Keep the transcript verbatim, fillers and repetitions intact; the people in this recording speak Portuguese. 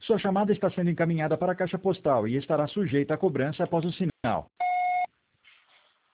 Sua chamada está sendo encaminhada para a caixa postal e estará sujeita a cobrança após o sinal.